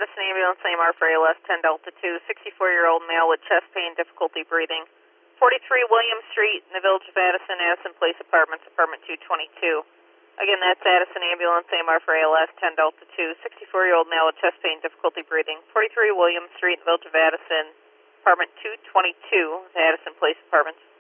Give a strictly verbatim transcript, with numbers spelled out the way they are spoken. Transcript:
Addison Ambulance, A M R for A L S, ten Delta two, sixty-four-year-old male with chest pain, difficulty breathing. forty-three William Street in the Village of Addison, Addison Place Apartments, apartment two twenty-two. Again, that's Addison Ambulance, A M R for A L S, ten Delta two, sixty-four-year-old male with chest pain, difficulty breathing. forty-three William Street in the Village of Addison, apartment two twenty-two, Addison Place Apartments.